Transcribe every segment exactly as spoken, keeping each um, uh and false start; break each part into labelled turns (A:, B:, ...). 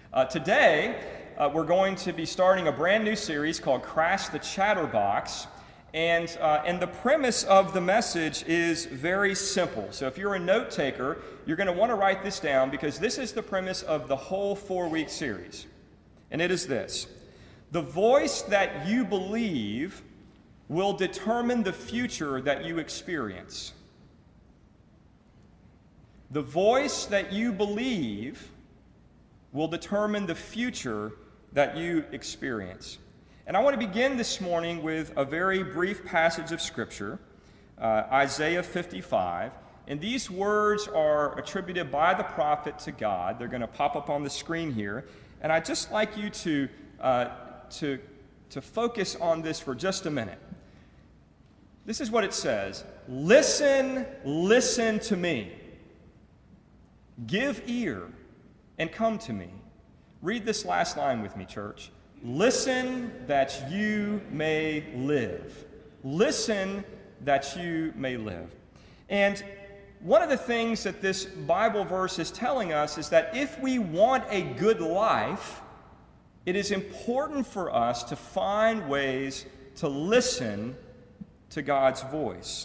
A: Uh, today, uh, we're going to be starting a brand new series called Crash the Chatterbox. And, uh, and the premise of the message is very simple. So if you're a note taker, you're going to want to write this down because this is the premise of the whole four-week series. And it is this: the voice that you believe will determine the future that you experience. The voice that you believe will determine the future that you experience. And I want to begin this morning with a very brief passage of Scripture, uh, Isaiah fifty-five. And these words are attributed by the prophet to God. They're going to pop up on the screen here. And I'd just like you to, uh, to, to focus on this for just a minute. This is what it says: "Listen, listen to me. Give ear and come to me." Read this last line with me, church. Listen that you may live. Listen that you may live. And one of the things that this Bible verse is telling us is that if we want a good life, it is important for us to find ways to listen to God's voice.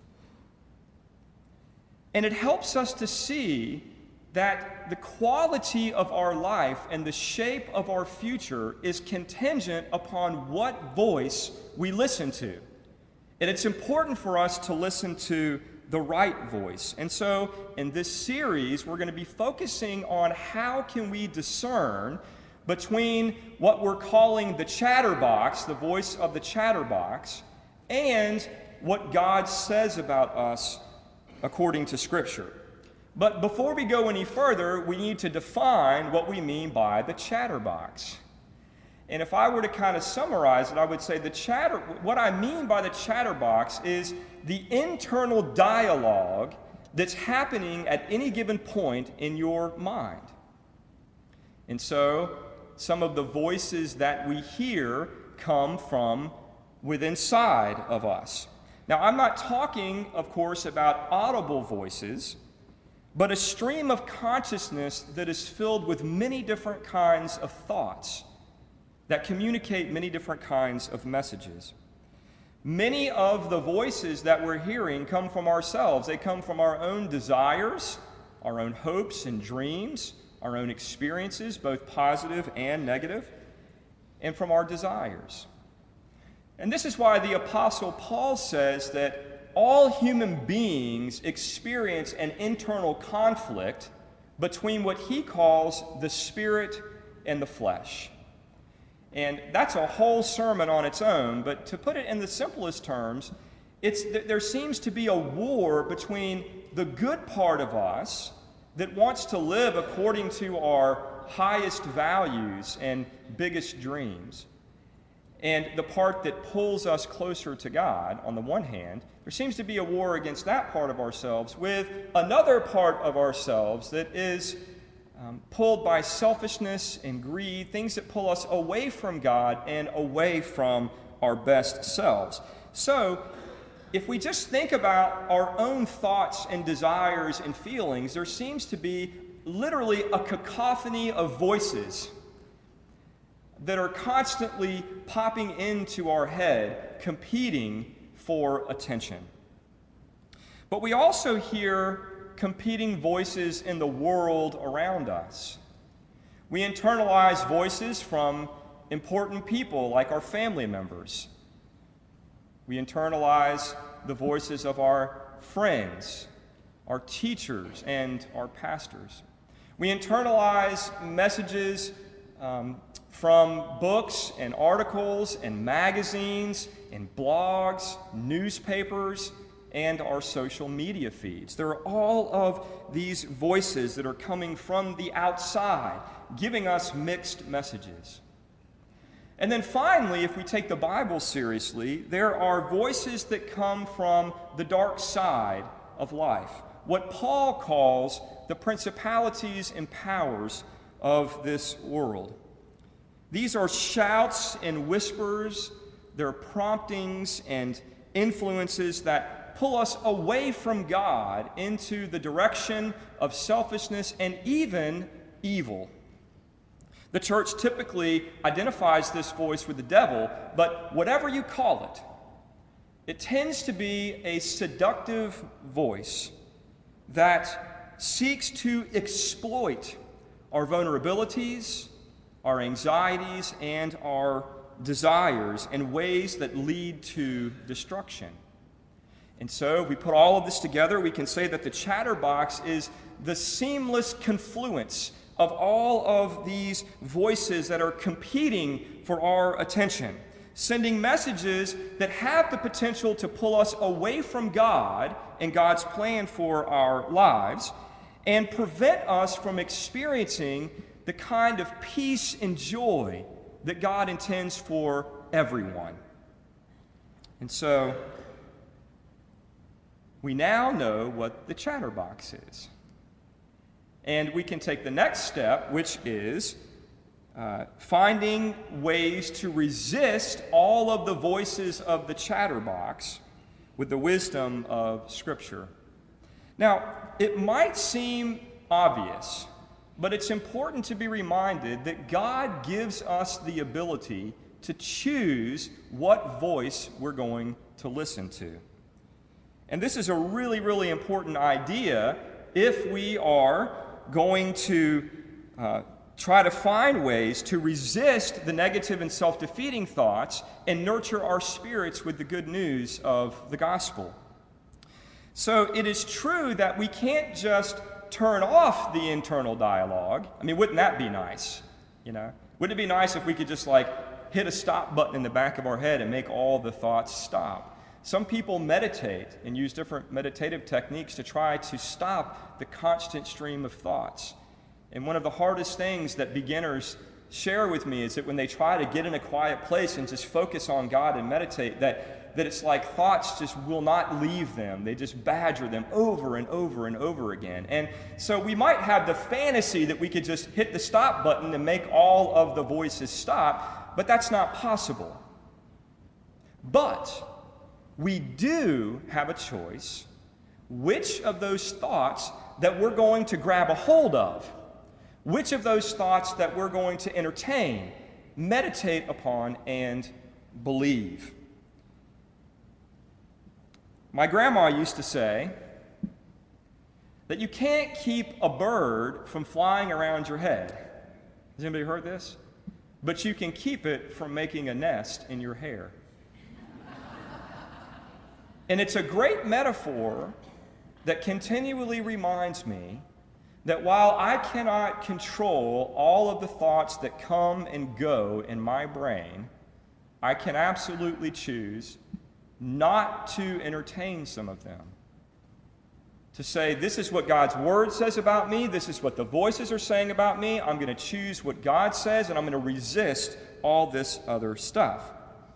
A: And it helps us to see that the quality of our life and the shape of our future is contingent upon what voice we listen to. And it's important for us to listen to the right voice. And so in this series, we're going to be focusing on how can we discern between what we're calling the chatterbox, the voice of the chatterbox, and what God says about us according to Scripture. But before we go any further, we need to define what we mean by the chatterbox. And if I were to kind of summarize it, I would say the chatter, what I mean by the chatterbox is the internal dialogue that's happening at any given point in your mind. And so some of the voices that we hear come from within inside of us. Now, I'm not talking, of course, about audible voices, but a stream of consciousness that is filled with many different kinds of thoughts that communicate many different kinds of messages. Many of the voices that we're hearing come from ourselves. They come from our own desires, our own hopes and dreams, our own experiences, both positive and negative, and from our desires. And this is why the Apostle Paul says that all human beings experience an internal conflict between what he calls the spirit and the flesh. And that's a whole sermon on its own, but to put it in the simplest terms, it's there seems to be a war between the good part of us that wants to live according to our highest values and biggest dreams, and the part that pulls us closer to God. On the one hand, there seems to be a war against that part of ourselves with another part of ourselves that is um, pulled by selfishness and greed, things that pull us away from God and away from our best selves. So, if we just think about our own thoughts and desires and feelings, there seems to be literally a cacophony of voices that are constantly popping into our head, competing for attention. But we also hear competing voices in the world around us. We internalize voices from important people like our family members. We internalize the voices of our friends, our teachers, and our pastors. We internalize messages um, from books and articles and magazines and blogs, newspapers, and our social media feeds. There are all of these voices that are coming from the outside, giving us mixed messages. And then finally, if we take the Bible seriously, there are voices that come from the dark side of life, what Paul calls the principalities and powers of this world. These are shouts and whispers, they're promptings and influences that pull us away from God into the direction of selfishness and even evil. The church typically identifies this voice with the devil, but whatever you call it, it tends to be a seductive voice that seeks to exploit our vulnerabilities, our anxieties, and our desires in ways that lead to destruction. And so, if we put all of this together, we can say that the chatterbox is the seamless confluence of all of these voices that are competing for our attention, sending messages that have the potential to pull us away from God and God's plan for our lives, and prevent us from experiencing the kind of peace and joy that God intends for everyone. And so, we now know what the chatterbox is. And we can take the next step, which is uh, finding ways to resist all of the voices of the chatterbox with the wisdom of Scripture. Now, it might seem obvious, but it's important to be reminded that God gives us the ability to choose what voice we're going to listen to. And this is a really, really important idea if we are going to uh, try to find ways to resist the negative and self-defeating thoughts and nurture our spirits with the good news of the gospel. So it is true that we can't just turn off the internal dialogue. I mean, wouldn't that be nice? You know, wouldn't it be nice if we could just like hit a stop button in the back of our head and make all the thoughts stop? Some people meditate and use different meditative techniques to try to stop the constant stream of thoughts. And one of the hardest things that beginners share with me is that when they try to get in a quiet place and just focus on God and meditate, that, that it's like thoughts just will not leave them. They just badger them over and over and over again. And so we might have the fantasy that we could just hit the stop button and make all of the voices stop, but that's not possible. But we do have a choice which of those thoughts that we're going to grab a hold of, which of those thoughts that we're going to entertain, meditate upon, and believe. My grandma used to say that you can't keep a bird from flying around your head. Has anybody heard this? But you can keep it from making a nest in your hair. And it's a great metaphor that continually reminds me that while I cannot control all of the thoughts that come and go in my brain, I can absolutely choose not to entertain some of them. To say, this is what God's Word says about me, this is what the voices are saying about me, I'm going to choose what God says, and I'm going to resist all this other stuff.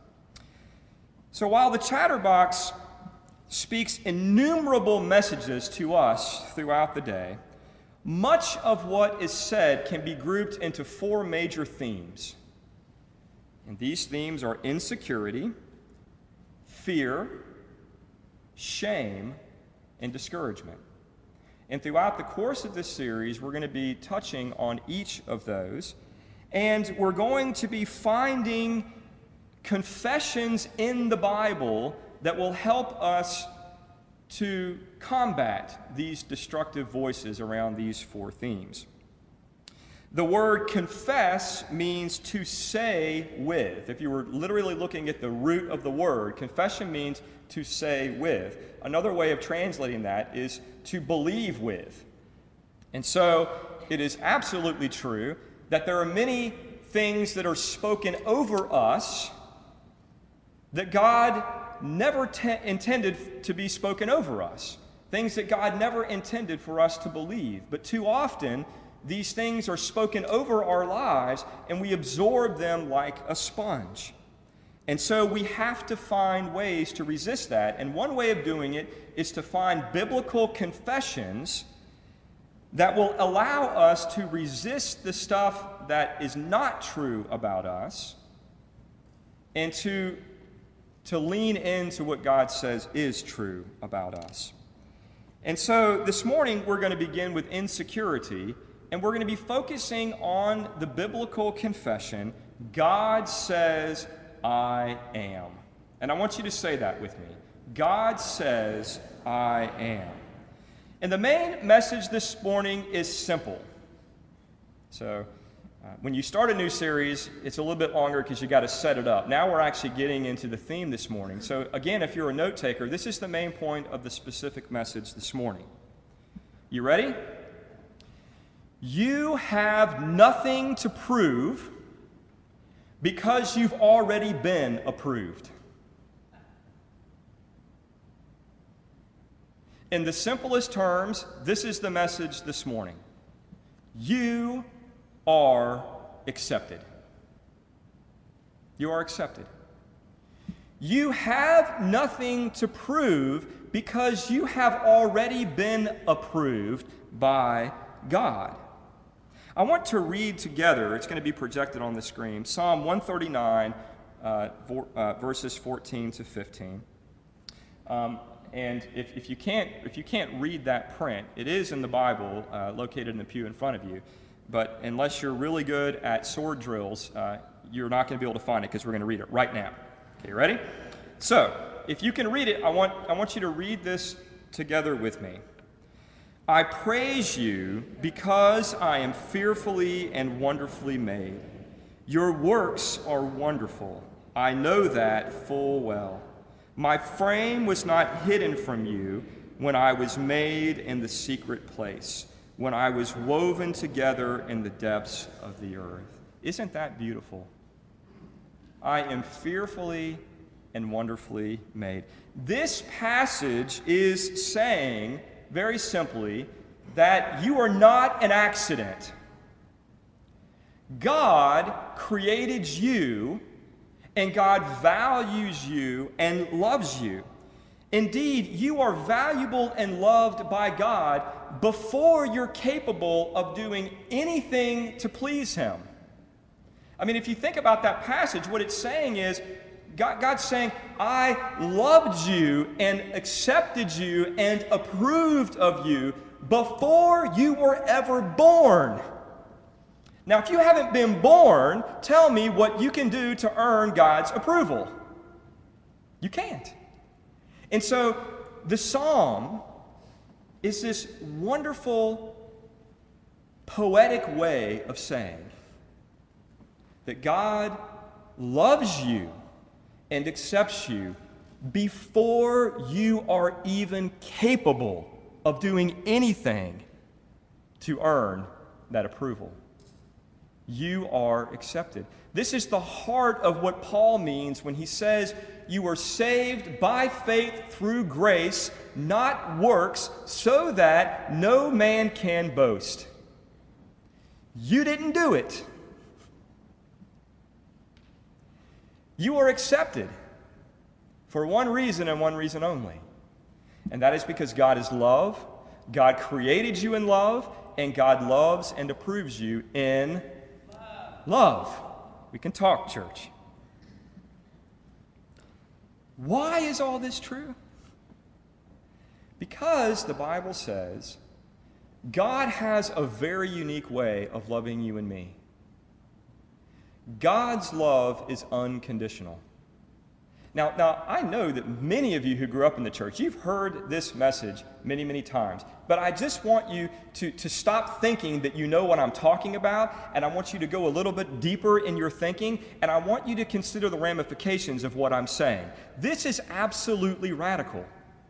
A: So while the chatterbox speaks innumerable messages to us throughout the day, much of what is said can be grouped into four major themes. And these themes are insecurity, fear, shame, and discouragement. And throughout the course of this series, we're going to be touching on each of those. And we're going to be finding confessions in the Bible that will help us to combat these destructive voices around these four themes. The word confess means to say with. If you were literally looking at the root of the word, confession means to say with. Another way of translating that is to believe with. And so it is absolutely true that there are many things that are spoken over us that God never te- intended to be spoken over us. Things that God never intended for us to believe. But too often, these things are spoken over our lives, and we absorb them like a sponge. And so we have to find ways to resist that. And one way of doing it is to find biblical confessions that will allow us to resist the stuff that is not true about us and to to lean into what God says is true about us. And so this morning we're going to begin with insecurity, and we're going to be focusing on the biblical confession, God says, I am. And I want you to say that with me. God says, I am. And the main message this morning is simple. So, uh, when you start a new series, it's a little bit longer because you got to set it up. Now we're actually getting into the theme this morning. So, again, if you're a note taker, this is the main point of the specific message this morning. You ready? You have nothing to prove because you've already been approved. In the simplest terms, this is the message this morning. You are accepted. You are accepted. You have nothing to prove because you have already been approved by God. I want to read together, it's going to be projected on the screen, Psalm one thirty-nine, uh, for, uh, verses fourteen to fifteen. Um, and if, if, you can't, if you can't read that print, it is in the Bible, uh, located in the pew in front of you. But unless you're really good at sword drills, uh, you're not going to be able to find it because we're going to read it right now. Okay, ready? So, if you can read it, I want, I want you to read this together with me. I praise you because I am fearfully and wonderfully made. Your works are wonderful. I know that full well. My frame was not hidden from you when I was made in the secret place, when I was woven together in the depths of the earth. Isn't that beautiful? I am fearfully and wonderfully made. This passage is saying, very simply, that you are not an accident. God created you, and God values you and loves you. Indeed, you are valuable and loved by God before you're capable of doing anything to please Him. I mean, if you think about that passage, what it's saying is, God, God's saying, I loved you and accepted you and approved of you before you were ever born. Now, if you haven't been born, tell me what you can do to earn God's approval. You can't. And so the psalm is this wonderful, poetic way of saying that God loves you and accepts you before you are even capable of doing anything to earn that approval. You are accepted. This is the heart of what Paul means when he says you are saved by faith through grace, not works, so that no man can boast. You didn't do it. You are accepted for one reason and one reason only. And that is because God is love, God created you in love, and God loves and approves you in love. We can talk, church. Why is all this true? Because the Bible says God has a very unique way of loving you and me. God's love is unconditional. Now, now, I know that many of you who grew up in the church, you've heard this message many, many times. But I just want you to, to stop thinking that you know what I'm talking about, and I want you to go a little bit deeper in your thinking, and I want you to consider the ramifications of what I'm saying. This is absolutely radical.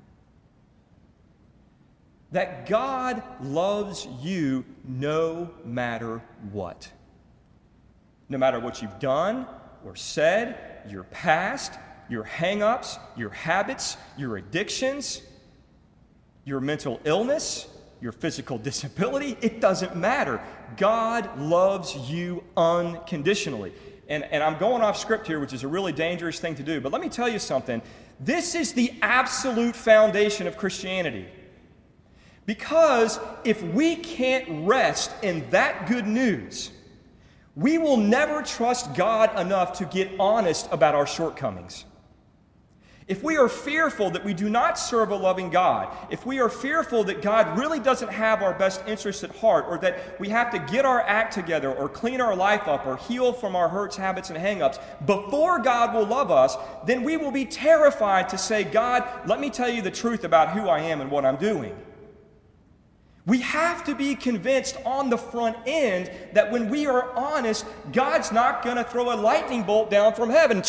A: That God loves you no matter what. No matter what you've done or said, your past, your hang-ups, your habits, your addictions, your mental illness, your physical disability, it doesn't matter. God loves you unconditionally. And, and I'm going off script here, which is a really dangerous thing to do, but let me tell you something. This is the absolute foundation of Christianity. Because if we can't rest in that good news, we will never trust God enough to get honest about our shortcomings. If we are fearful that we do not serve a loving God, if we are fearful that God really doesn't have our best interests at heart, or that we have to get our act together or clean our life up or heal from our hurts, habits, and hang-ups before God will love us, then we will be terrified to say, God, let me tell you the truth about who I am and what I'm doing. We have to be convinced on the front end that when we are honest, God's not going to throw a lightning bolt down from heaven.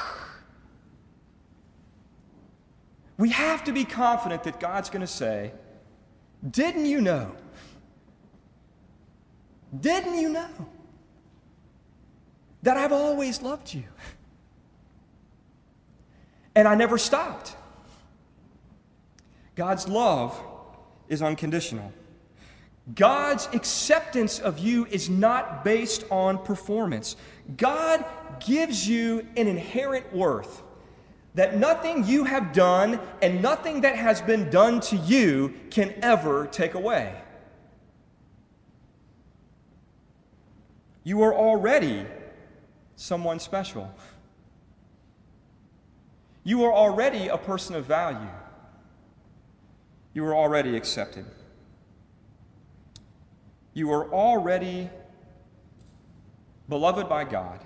A: We have to be confident that God's going to say, didn't you know? Didn't you know that I've always loved you? And I never stopped. God's love is unconditional. God's acceptance of you is not based on performance. God gives you an inherent worth that nothing you have done and nothing that has been done to you can ever take away. You are already someone special. You are already a person of value. You are already accepted. You are already beloved by God.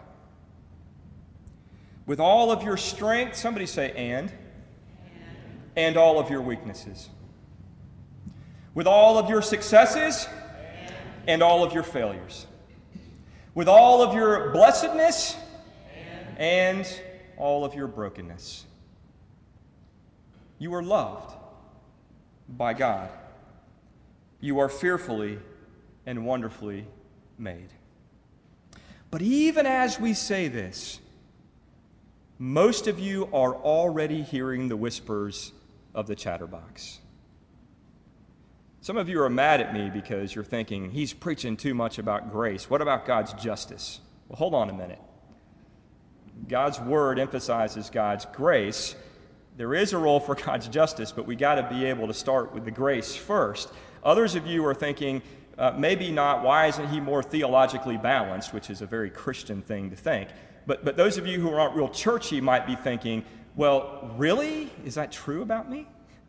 A: With all of your strength, somebody say and, and, and all of your weaknesses. With all of your successes and, and all of your failures. With all of your blessedness and, and all of your brokenness. You are loved by God. You are fearfully and wonderfully made. But even as we say this, most of you are already hearing the whispers of the chatterbox. Some of you are mad at me because you're thinking, he's preaching too much about grace. What about God's justice? Well, hold on a minute. God's word emphasizes God's grace. There is a role for God's justice, but we got to be able to start with the grace first. Others of you are thinking, uh, maybe not, why isn't he more theologically balanced, which is a very Christian thing to think. But, but those of you who aren't real churchy might be thinking, well, really? Is that true about me?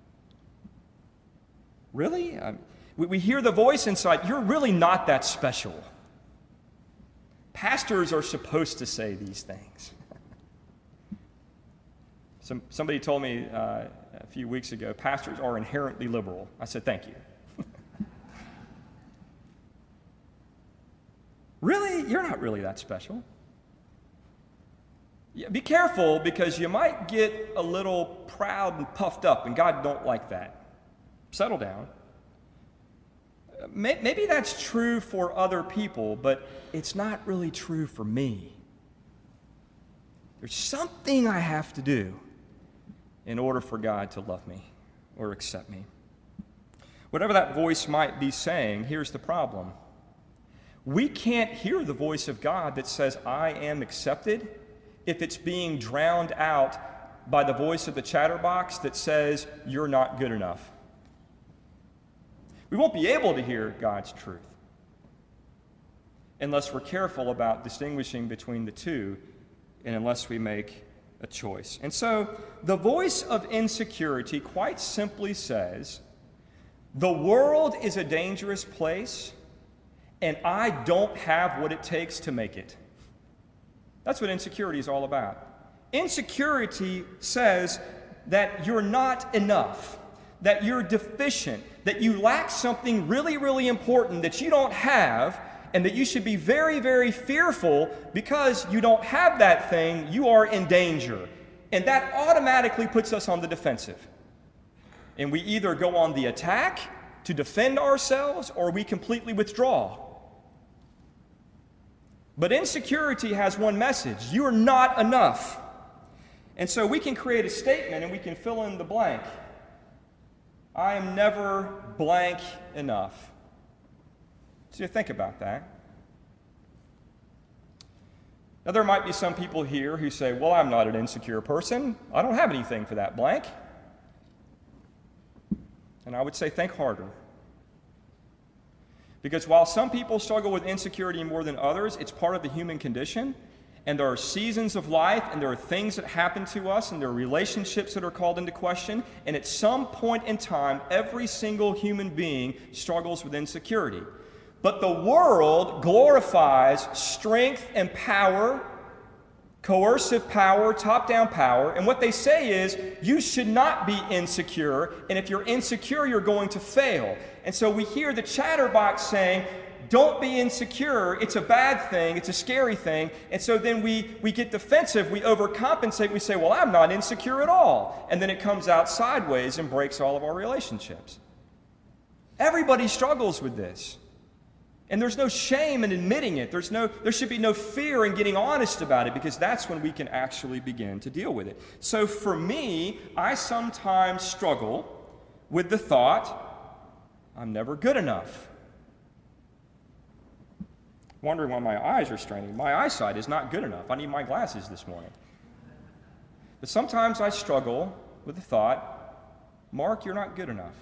A: Really? Um, we, we hear the voice inside, you're really not that special. Pastors are supposed to say these things. Some, somebody told me uh, a few weeks ago, pastors are inherently liberal. I said, thank you. Really? You're not really that special. Yeah, be careful, because you might get a little proud and puffed up, and God don't like that. Settle down. Maybe that's true for other people, but it's not really true for me. There's something I have to do in order for God to love me or accept me. Whatever that voice might be saying, here's the problem. We can't hear the voice of God that says, I am accepted, if it's being drowned out by the voice of the chatterbox that says, you're not good enough. We won't be able to hear God's truth unless we're careful about distinguishing between the two and unless we make a choice. And so the voice of insecurity quite simply says, the world is a dangerous place and I don't have what it takes to make it. That's what insecurity is all about. Insecurity says that you're not enough, that you're deficient, that you lack something really, really important that you don't have, and that you should be very, very fearful because you don't have that thing, you are in danger. And that automatically puts us on the defensive. And we either go on the attack to defend ourselves or we completely withdraw. But insecurity has one message: you are not enough. And so we can create a statement and we can fill in the blank. I am never blank enough. So you think about that. Now, there might be some people here who say, well, I'm not an insecure person. I don't have anything for that blank. And I would say, think harder. Because while some people struggle with insecurity more than others, it's part of the human condition. And there are seasons of life, and there are things that happen to us, and there are relationships that are called into question. And at some point in time, every single human being struggles with insecurity. But the world glorifies strength and power, coercive power, top-down power. And what they say is, you should not be insecure, and if you're insecure, you're going to fail. And so we hear the chatterbox saying, don't be insecure, it's a bad thing, it's a scary thing. And so then we, we get defensive, we overcompensate, we say, well, I'm not insecure at all. And then it comes out sideways and breaks all of our relationships. Everybody struggles with this. And there's no shame in admitting it. There's no, there should be no fear in getting honest about it, because that's when we can actually begin to deal with it. So for me, I sometimes struggle with the thought, I'm never good enough. Wondering why my eyes are straining. My eyesight is not good enough. I need my glasses this morning. But sometimes I struggle with the thought, Mark, you're not good enough.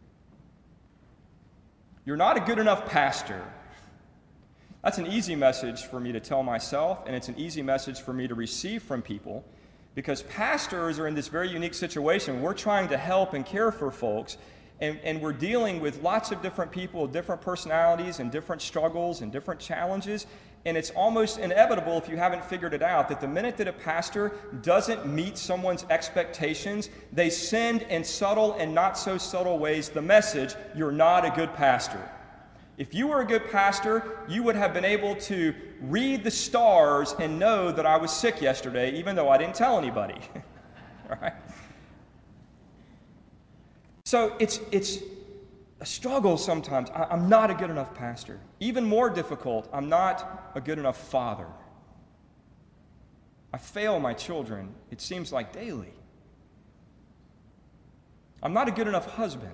A: You're not a good enough pastor. That's an easy message for me to tell myself, and it's an easy message for me to receive from people, because pastors are in this very unique situation. We're trying to help and care for folks, and, and we're dealing with lots of different people with different personalities and different struggles and different challenges, and it's almost inevitable, if you haven't figured it out, that the minute that a pastor doesn't meet someone's expectations, they send in subtle and not so subtle ways the message, you're not a good pastor. If you were a good pastor, you would have been able to read the stars and know that I was sick yesterday, even though I didn't tell anybody. Right? So it's, it's a struggle sometimes. I, I'm not a good enough pastor. Even more difficult, I'm not a good enough father. I fail my children, it seems like daily. I'm not a good enough husband.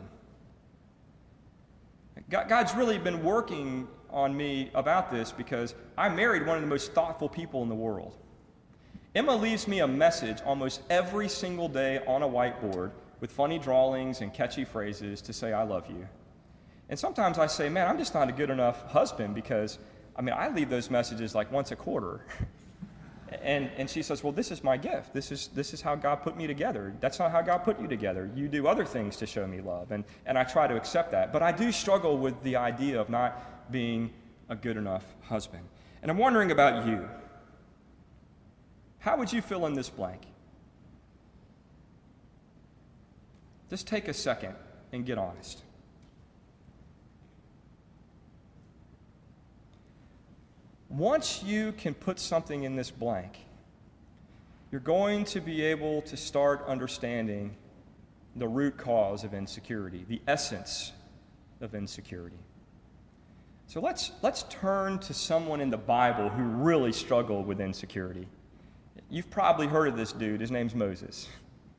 A: God's really been working on me about this, because I married one of the most thoughtful people in the world. Emma leaves me a message almost every single day on a whiteboard with funny drawings and catchy phrases to say, I love you. And sometimes I say, man, I'm just not a good enough husband, because, I mean, I leave those messages like once a quarter. And, and she says, well, this is my gift. This is, this is how God put me together. That's not how God put you together. You do other things to show me love. And, and I try to accept that. But I do struggle with the idea of not being a good enough husband. And I'm wondering about you. How would you fill in this blank? Just take a second and get honest. Once you can put something in this blank, you're going to be able to start understanding the root cause of insecurity, the essence of insecurity. So let's, let's turn to someone in the Bible who really struggled with insecurity. You've probably heard of this dude. His name's Moses.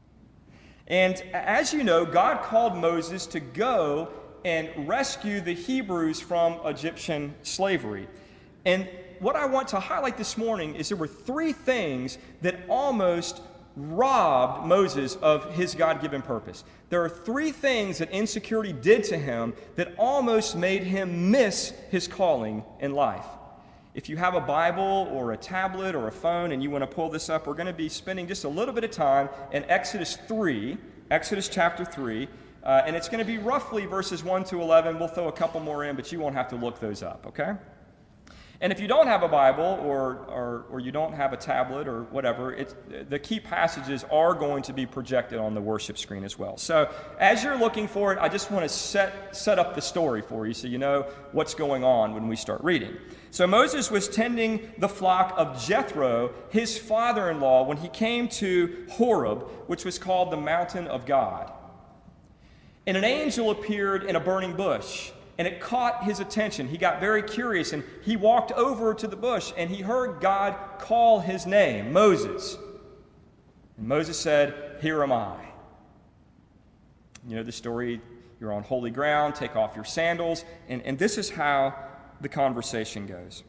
A: And as you know, God called Moses to go and rescue the Hebrews from Egyptian slavery. And what I want to highlight this morning is there were three things that almost robbed Moses of his God-given purpose. There are three things that insecurity did to him that almost made him miss his calling in life. If you have a Bible or a tablet or a phone and you want to pull this up, we're going to be spending just a little bit of time in Exodus three, Exodus chapter three, uh, and it's going to be roughly verses one to eleven. We'll throw a couple more in, but you won't have to look those up, okay? And if you don't have a Bible or, or, or you don't have a tablet or whatever, it's, the key passages are going to be projected on the worship screen as well. So as you're looking for it, I just want to set, set up the story for you so you know what's going on when we start reading. So Moses was tending the flock of Jethro, his father-in-law, when he came to Horeb, which was called the mountain of God. And an angel appeared in a burning bush, and it caught his attention. He got very curious, and he walked over to the bush, and he heard God call his name, Moses. And Moses said, "Here am I." You know the story, you're on holy ground, take off your sandals, and, and this is how the conversation goes.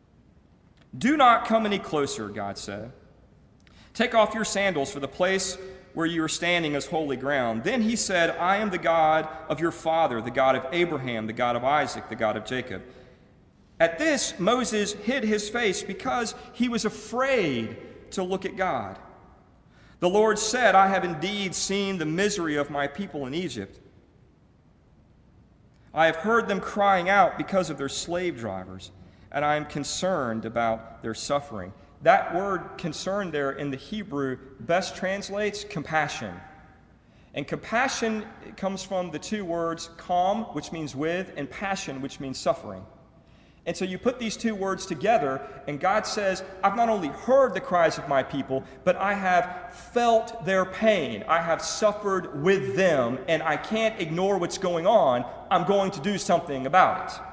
A: "Do not come any closer," God said. "Take off your sandals, for the place where you are standing is holy ground." Then he said, "I am the God of your father, the God of Abraham, the God of Isaac, the God of Jacob." At this, Moses hid his face because he was afraid to look at God. The Lord said, I have indeed seen the misery of my people in Egypt. I have heard them crying out because of their slave drivers, and I am concerned about their suffering. That word concern there in the Hebrew best translates compassion. And compassion comes from the two words calm, which means with, and passion, which means suffering. And so you put these two words together, and God says, I've not only heard the cries of my people, but I have felt their pain. I have suffered with them, and I can't ignore what's going on. I'm going to do something about it.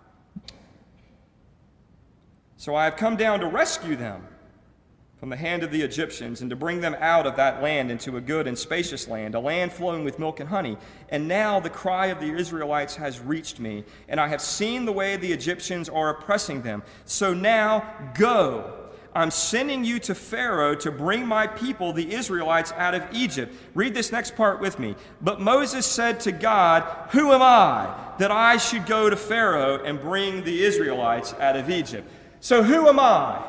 A: So I have come down to rescue them from the hand of the Egyptians and to bring them out of that land into a good and spacious land, a land flowing with milk and honey. And now the cry of the Israelites has reached me, and I have seen the way the Egyptians are oppressing them. So now go. I'm sending you to Pharaoh to bring my people, the Israelites, out of Egypt. Read this next part with me. But Moses said to God, who am I that I should go to Pharaoh and bring the Israelites out of Egypt? So who am I?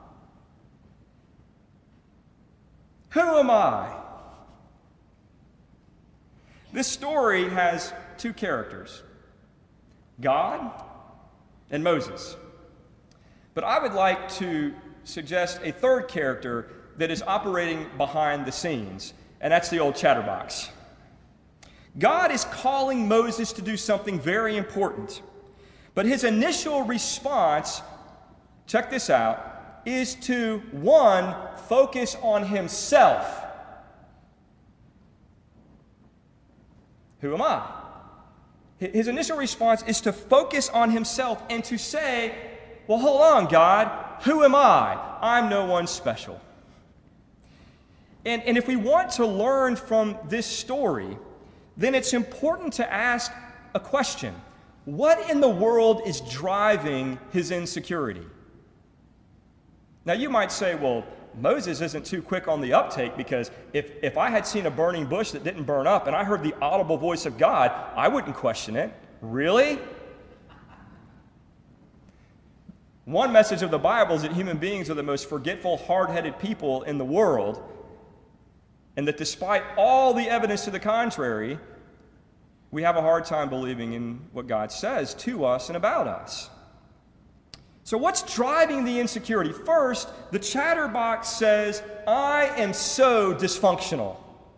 A: Who am I? This story has two characters, God and Moses. But I would like to suggest a third character that is operating behind the scenes, and that's the old chatterbox. God is calling Moses to do something very important, but his initial response, check this out, is to, one, focus on himself. Who am I? His initial response is to focus on himself and to say, well, hold on, God, who am I? I'm no one special. And, and if we want to learn from this story, then it's important to ask a question. What in the world is driving his insecurity? Now, you might say, well, Moses isn't too quick on the uptake, because if, if I had seen a burning bush that didn't burn up and I heard the audible voice of God, I wouldn't question it. Really? One message of the Bible is that human beings are the most forgetful, hard-headed people in the world, and that despite all the evidence to the contrary, we have a hard time believing in what God says to us and about us. So what's driving the insecurity? First, the chatterbox says, I am so dysfunctional.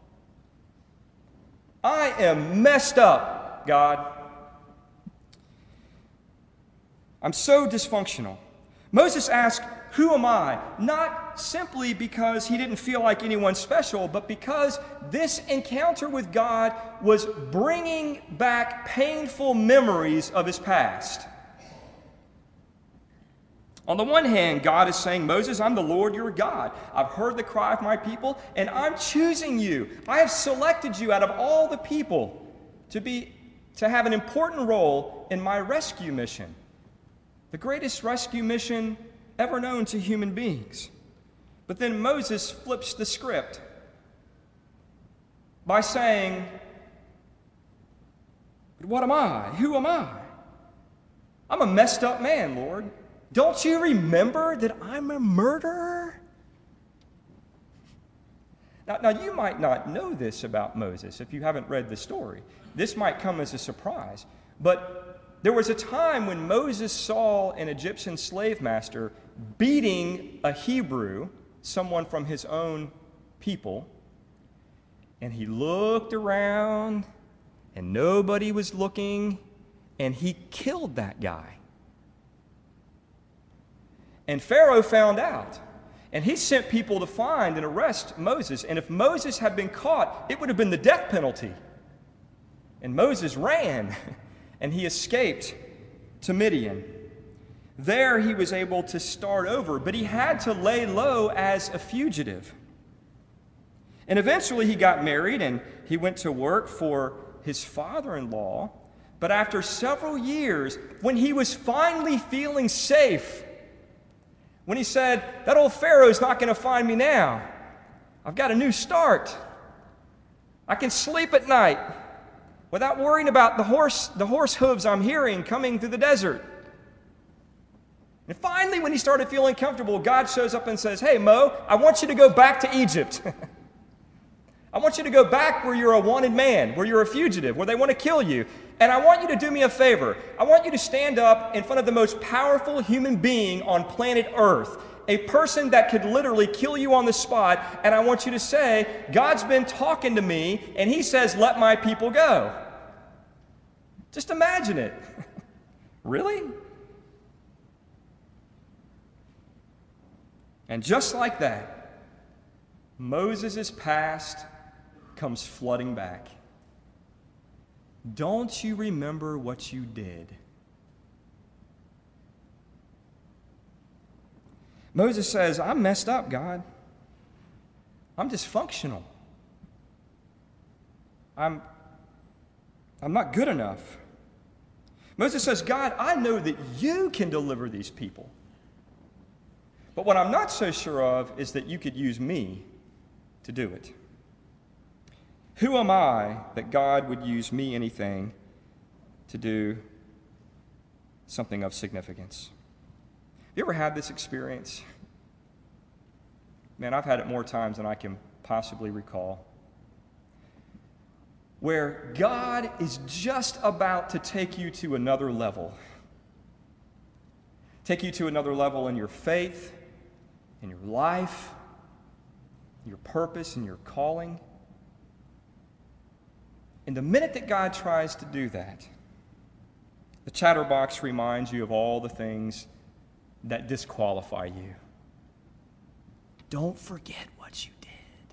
A: I am messed up, God. I'm so dysfunctional. Moses asked, who am I? Not simply because he didn't feel like anyone special, but because this encounter with God was bringing back painful memories of his past. On the one hand, God is saying, Moses, I'm the Lord your God. I've heard the cry of my people, and I'm choosing you. I have selected you out of all the people to be, to have an important role in my rescue mission, the greatest rescue mission ever known to human beings. But then Moses flips the script by saying, but what am I? Who am I? I'm a messed up man, Lord. Don't you remember that I'm a murderer? Now, now, you might not know this about Moses if you haven't read the story. This might come as a surprise. But there was a time when Moses saw an Egyptian slave master beating a Hebrew, someone from his own people, and he looked around, and nobody was looking, and he killed that guy. And Pharaoh found out, and he sent people to find and arrest Moses. And if Moses had been caught, it would have been the death penalty. And Moses ran, and he escaped to Midian. There he was able to start over, but he had to lay low as a fugitive. And eventually he got married, and he went to work for his father-in-law. But after several years, when he was finally feeling safe, when he said, that old Pharaoh's not going to find me now. I've got a new start. I can sleep at night without worrying about the horse, the horse hooves I'm hearing coming through the desert. And finally, when he started feeling comfortable, God shows up and says, hey, Mo, I want you to go back to Egypt. I want you to go back where you're a wanted man, where you're a fugitive, where they want to kill you. And I want you to do me a favor. I want you to stand up in front of the most powerful human being on planet Earth, a person that could literally kill you on the spot, and I want you to say, God's been talking to me, and he says, let my people go. Just imagine it. Really? And just like that, Moses' past comes flooding back. Don't you remember what you did? Moses says, I'm messed up, God. I'm dysfunctional. I'm, I'm not good enough. Moses says, God, I know that you can deliver these people. But what I'm not so sure of is that you could use me to do it. Who am I that God would use me anything to do something of significance? Have you ever had this experience? Man, I've had it more times than I can possibly recall. Where God is just about to take you to another level. Take you to another level in your faith, in your life, your purpose, and your calling. And the minute that God tries to do that, the chatterbox reminds you of all the things that disqualify you. Don't forget what you did.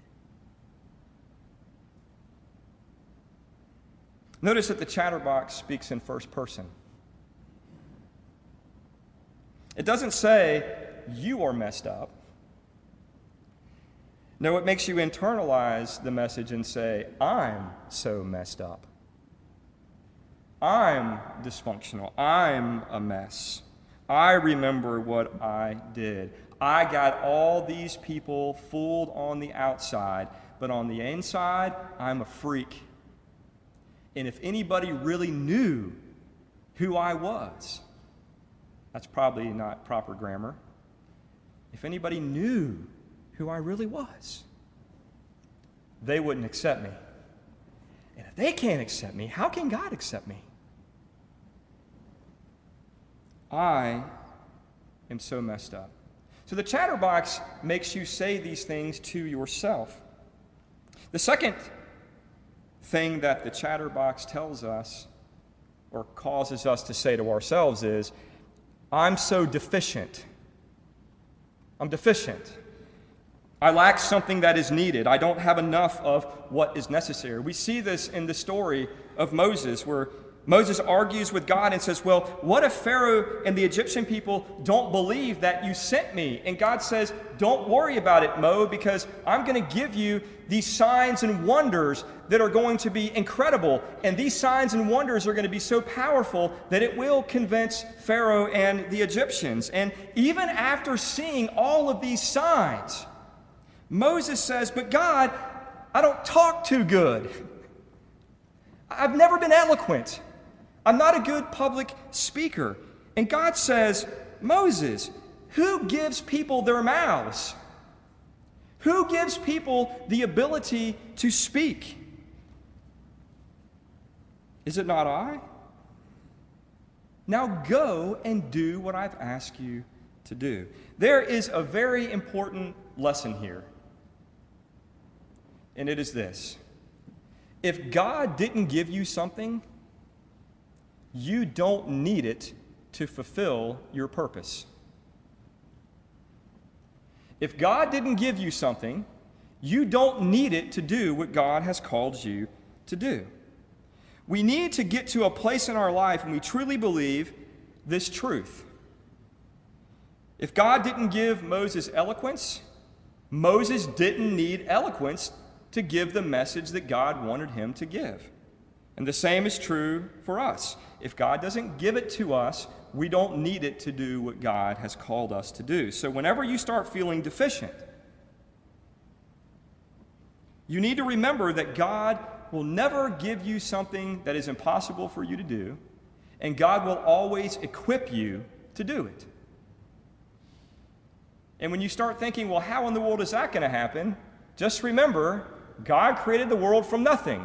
A: Notice that the chatterbox speaks in first person. It doesn't say, you are messed up. No, it makes you internalize the message and say, I'm so messed up. I'm dysfunctional. I'm a mess. I remember what I did. I got all these people fooled on the outside, but on the inside, I'm a freak. And if anybody really knew who I was, that's probably not proper grammar. If anybody knew who I really was, they wouldn't accept me. And if they can't accept me, how can God accept me? I am so messed up. So the chatterbox makes you say these things to yourself. The second thing that the chatterbox tells us or causes us to say to ourselves is, I'm so deficient. I'm deficient. I lack something that is needed. I don't have enough of what is necessary. We see this in the story of Moses, where Moses argues with God and says, well, what if Pharaoh and the Egyptian people don't believe that you sent me? And God says, don't worry about it, Mo, because I'm going to give you these signs and wonders that are going to be incredible. And these signs and wonders are going to be so powerful that it will convince Pharaoh and the Egyptians. And even after seeing all of these signs, Moses says, but God, I don't talk too good. I've never been eloquent. I'm not a good public speaker. And God says, Moses, who gives people their mouths? Who gives people the ability to speak? Is it not I? Now go and do what I've asked you to do. There is a very important lesson here. And it is this. If God didn't give you something, you don't need it to fulfill your purpose. If God didn't give you something, you don't need it to do what God has called you to do. We need to get to a place in our life when we truly believe this truth. If God didn't give Moses eloquence, Moses didn't need eloquence to give the message that God wanted him to give. And the same is true for us. If God doesn't give it to us, we don't need it to do what God has called us to do. So whenever you start feeling deficient, you need to remember that God will never give you something that is impossible for you to do, and God will always equip you to do it. And when you start thinking, well, how in the world is that going to happen? Just remember, God created the world from nothing.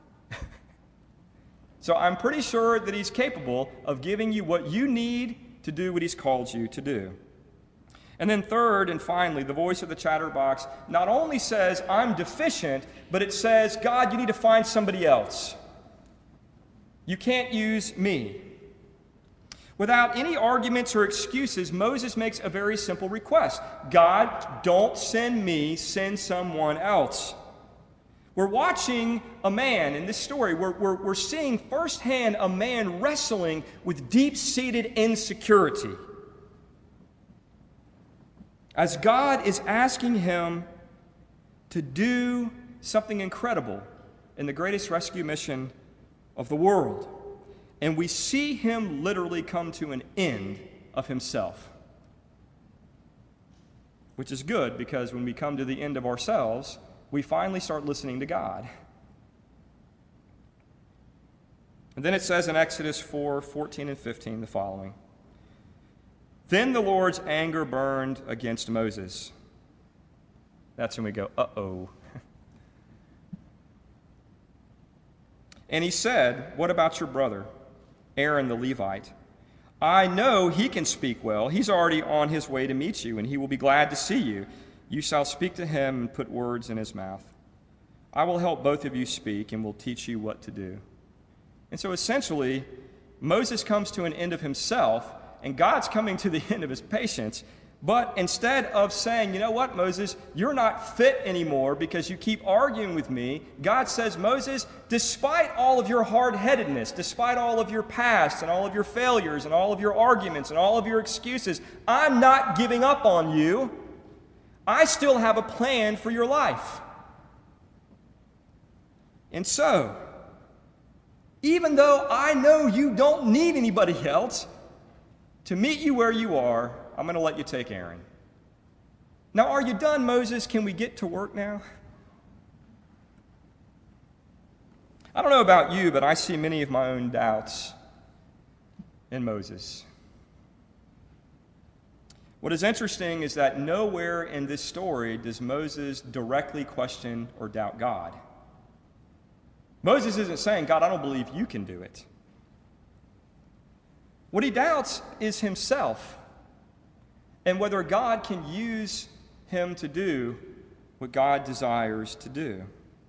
A: So I'm pretty sure that he's capable of giving you what you need to do what he's called you to do. And then third and finally, the voice of the chatterbox not only says, I'm deficient, but it says, God, you need to find somebody else. You can't use me. Without any arguments or excuses, Moses makes a very simple request. God, don't send me, send someone else. We're watching a man in this story. We're, we're, we're seeing firsthand a man wrestling with deep-seated insecurity. As God is asking him to do something incredible in the greatest rescue mission of the world. And we see him literally come to an end of himself. Which is good, because when we come to the end of ourselves, we finally start listening to God. And then it says in Exodus four, fourteen and fifteen the following. Then the Lord's anger burned against Moses. That's when we go, uh-oh. And he said, what about your brother, Aaron the Levite? I know he can speak well. He's already on his way to meet you, and he will be glad to see you. You shall speak to him and put words in his mouth. I will help both of you speak and will teach you what to do. And so essentially, Moses comes to an end of himself, and God's coming to the end of his patience. But instead of saying, you know what, Moses, you're not fit anymore because you keep arguing with me, God says, Moses, despite all of your hard-headedness, despite all of your past and all of your failures and all of your arguments and all of your excuses, I'm not giving up on you. I still have a plan for your life. And so, even though I know you don't need anybody else to meet you where you are, I'm going to let you take Aaron. Now, are you done, Moses? Can we get to work now? I don't know about you, but I see many of my own doubts in Moses. What is interesting is that nowhere in this story does Moses directly question or doubt God. Moses isn't saying, God, I don't believe you can do it. What he doubts is himself and whether God can use him to do what God desires to do.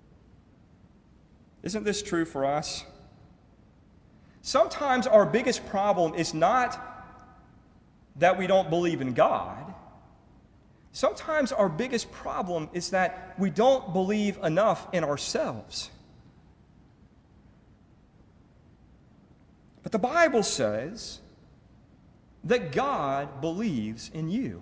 A: Isn't this true for us? Sometimes our biggest problem is not that we don't believe in God. Sometimes our biggest problem is that we don't believe enough in ourselves. But the Bible says that God believes in you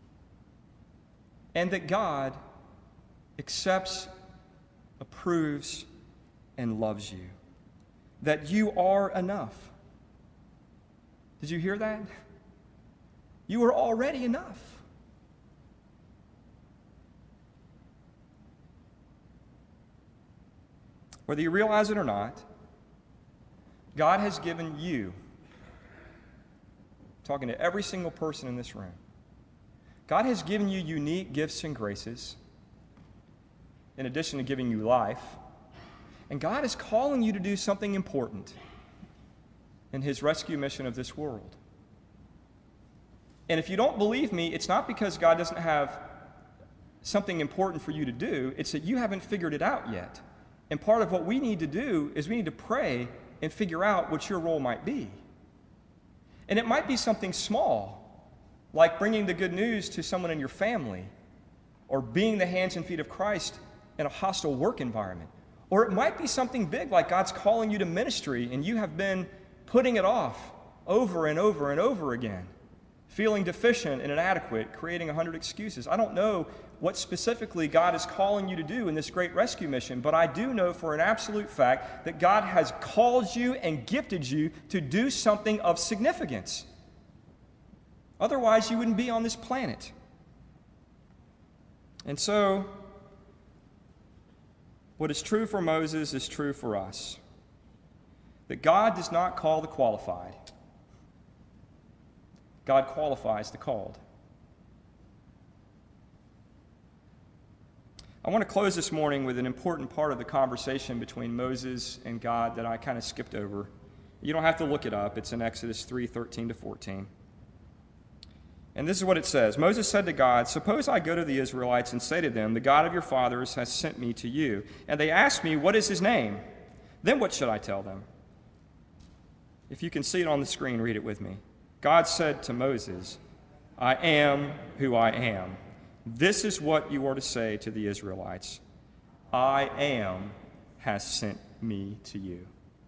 A: and that God accepts, approves, and loves you, that you are enough. Did you hear that? You are already enough. Whether you realize it or not, God has given you, talking to every single person in this room, God has given you unique gifts and graces in addition to giving you life. And God is calling you to do something important in his rescue mission of this world. And if you don't believe me, it's not because God doesn't have something important for you to do. It's that you haven't figured it out yet. And part of what we need to do is we need to pray and figure out what your role might be. And it might be something small, like bringing the good news to someone in your family, or being the hands and feet of Christ in a hostile work environment. Or it might be something big, like God's calling you to ministry, and you have been putting it off over and over and over again, feeling deficient and inadequate, creating a hundred excuses. I don't know what specifically God is calling you to do in this great rescue mission, but I do know for an absolute fact that God has called you and gifted you to do something of significance. Otherwise, you wouldn't be on this planet. And so, what is true for Moses is true for us. That God does not call the qualified. God qualifies the called. I want to close this morning with an important part of the conversation between Moses and God that I kind of skipped over. You don't have to look it up. It's in Exodus three, thirteen to fourteen. And this is what it says. Moses said to God, "Suppose I go to the Israelites and say to them, 'The God of your fathers has sent me to you.' And they ask me, 'What is his name?' Then what should I tell them?" If you can see it on the screen, read it with me. God said to Moses, "I am who I am. This is what you are to say to the Israelites. I am has sent me to you."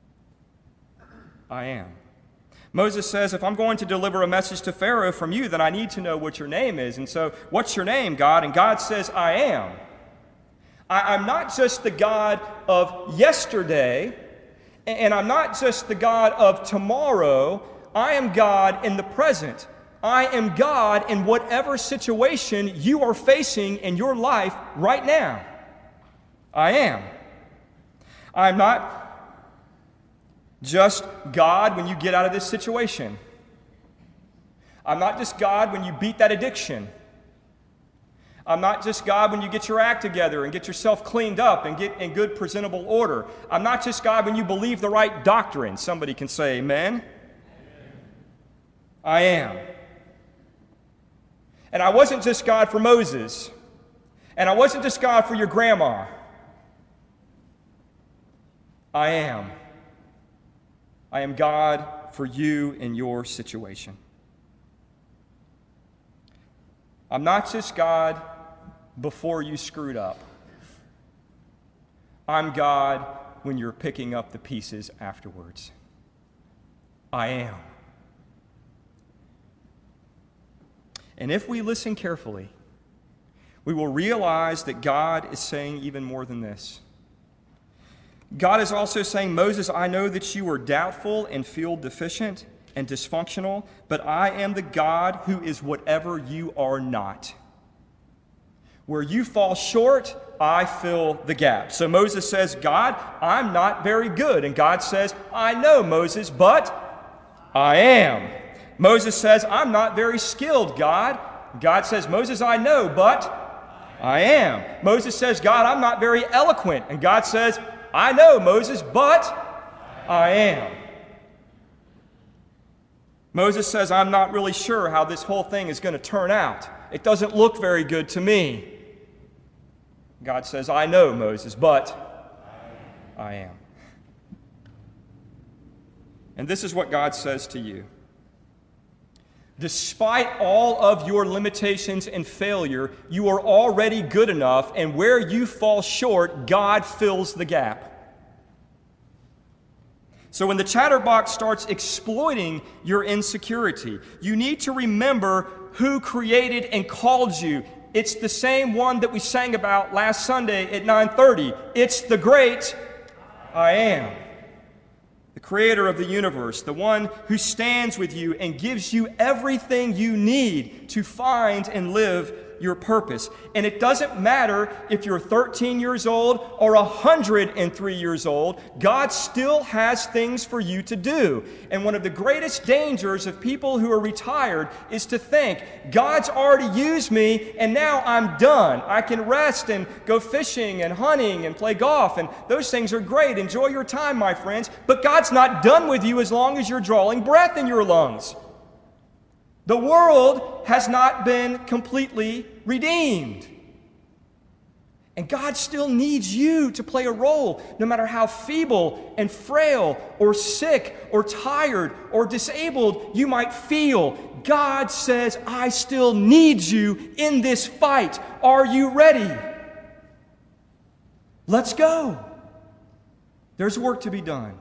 A: I am. Moses says, if I'm going to deliver a message to Pharaoh from you, then I need to know what your name is. And so, what's your name, God? And God says, I am. I, I'm not just the God of yesterday, and I'm not just the God of tomorrow. I am God in the present. I am God in whatever situation you are facing in your life right now. I am. I'm not just God when you get out of this situation. I'm not just God when you beat that addiction. I'm not just God when you get your act together and get yourself cleaned up and get in good presentable order. I'm not just God when you believe the right doctrine. Somebody can say amen. Amen. I am. And I wasn't just God for Moses. And I wasn't just God for your grandma. I am. I am God for you in your situation. I'm not just God before you screwed up. I'm God when you're picking up the pieces afterwards. I am. And if we listen carefully, we will realize that God is saying even more than this. God is also saying, Moses, I know that you are doubtful and feel deficient and dysfunctional, but I am the God who is whatever you are not. Where you fall short, I fill the gap. So Moses says, God, I'm not very good. And God says, I know, Moses, but I am. Moses says, I'm not very skilled, God. God says, Moses, I know, but I am. Moses says, God, I'm not very eloquent. And God says, I know, Moses, but I am. Moses says, I'm not really sure how this whole thing is going to turn out. It doesn't look very good to me. God says, I know, Moses, but I am. And this is what God says to you. Despite all of your limitations and failure, you are already good enough, and where you fall short, God fills the gap. So when the chatterbox starts exploiting your insecurity, you need to remember who created and called you. It's the same one that we sang about last Sunday at nine thirty. It's the great I am. The creator of the universe, the one who stands with you and gives you everything you need to find and live your purpose. And it doesn't matter if you're thirteen years old or one hundred three years old, God still has things for you to do. And one of the greatest dangers of people who are retired is to think, God's already used me and now I'm done. I can rest and go fishing and hunting and play golf, and those things are great. Enjoy your time, my friends, but God's not done with you as long as you're drawing breath in your lungs. The world has not been completely redeemed. And God still needs you to play a role, no matter how feeble and frail or sick or tired or disabled you might feel. God says, I still need you in this fight. Are you ready? Let's go. There's work to be done.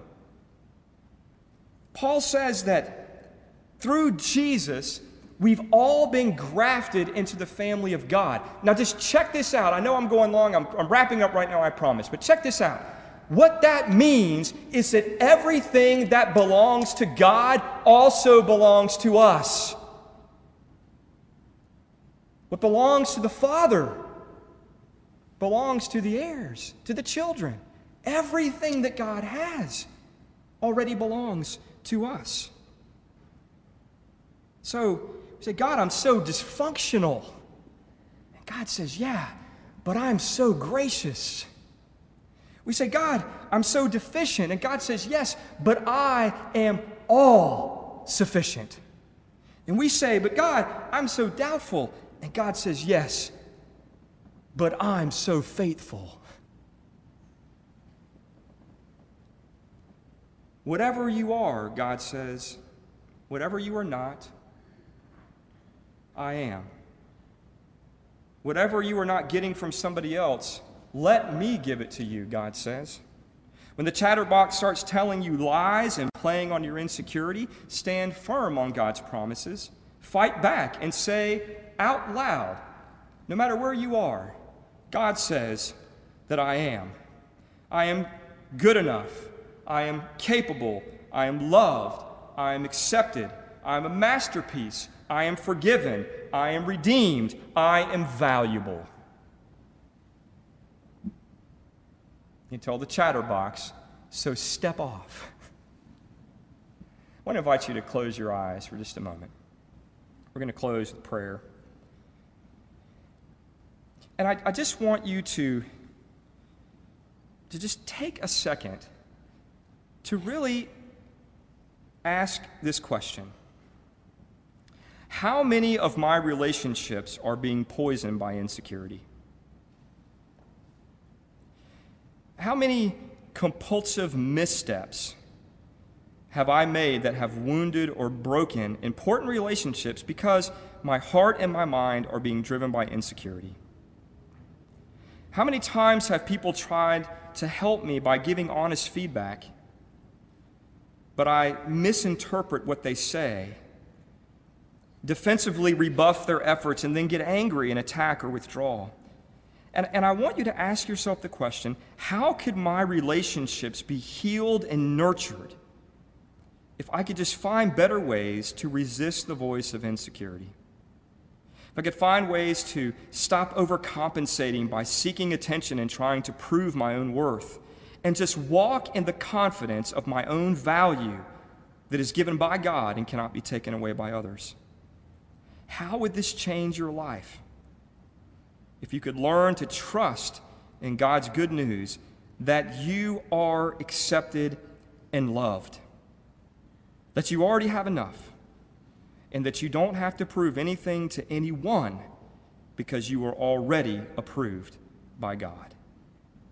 A: Paul says that through Jesus, we've all been grafted into the family of God. Now just check this out. I know I'm going long. I'm, I'm wrapping up right now, I promise. But check this out. What that means is that everything that belongs to God also belongs to us. What belongs to the Father belongs to the heirs, to the children. Everything that God has already belongs to us. So, you say, God, I'm so dysfunctional. And God says, yeah, but I'm so gracious. We say, God, I'm so deficient. And God says, yes, but I am all sufficient. And we say, but God, I'm so doubtful. And God says, yes, but I'm so faithful. Whatever you are, God says, whatever you are not, I am. Whatever you are not getting from somebody else, let me give it to you, God says. When the chatterbox starts telling you lies and playing on your insecurity, stand firm on God's promises. Fight back and say out loud, no matter where you are, God says that I am. I am good enough. I am capable. I am loved. I am accepted. I am a masterpiece. I am forgiven. I am redeemed. I am valuable. You tell the chatterbox, so step off. I want to invite you to close your eyes for just a moment. We're going to close with prayer. And I, I just want you to, to just take a second to really ask this question. How many of my relationships are being poisoned by insecurity? How many compulsive missteps have I made that have wounded or broken important relationships because my heart and my mind are being driven by insecurity? How many times have people tried to help me by giving honest feedback, but I misinterpret what they say, defensively rebuff their efforts, and then get angry and attack or withdraw? And, and I want you to ask yourself the question, how could my relationships be healed and nurtured if I could just find better ways to resist the voice of insecurity? If I could find ways to stop overcompensating by seeking attention and trying to prove my own worth, and just walk in the confidence of my own value that is given by God and cannot be taken away by others. How would this change your life? If you could learn to trust in God's good news that you are accepted and loved, that you already have enough, and that you don't have to prove anything to anyone because you are already approved by God.